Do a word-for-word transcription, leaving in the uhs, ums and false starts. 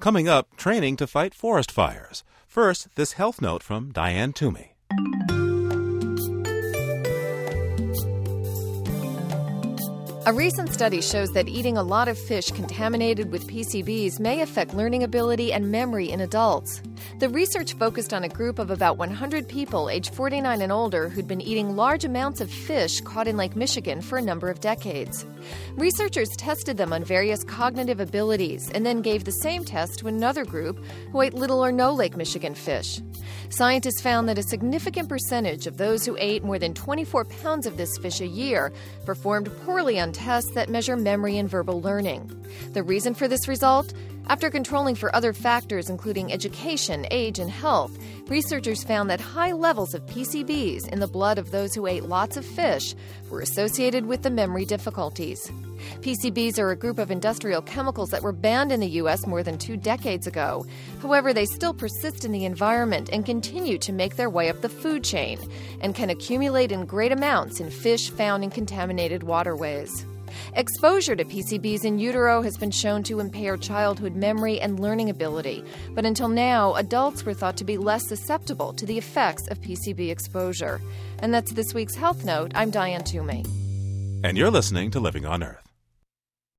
Coming up, training to fight forest fires. First, this health note from Diane Toomey. A recent study shows that eating a lot of fish contaminated with P C Bs may affect learning ability and memory in adults. The research focused on a group of about one hundred people aged forty-nine and older who'd been eating large amounts of fish caught in Lake Michigan for a number of decades. Researchers tested them on various cognitive abilities and then gave the same test to another group who ate little or no Lake Michigan fish. Scientists found that a significant percentage of those who ate more than twenty-four pounds of this fish a year performed poorly on tests that measure memory and verbal learning. The reason for this result? After controlling for other factors including education, age, and health, researchers found that high levels of P C Bs in the blood of those who ate lots of fish were associated with the memory difficulties. P C Bs are a group of industrial chemicals that were banned in the U S more than two decades ago. However, they still persist in the environment and continue to make their way up the food chain and can accumulate in great amounts in fish found in contaminated waterways. Exposure to P C Bs in utero has been shown to impair childhood memory and learning ability, but until now, adults were thought to be less susceptible to the effects of P C B exposure. And that's this week's Health Note. I'm Diane Toomey. And you're listening to Living on Earth.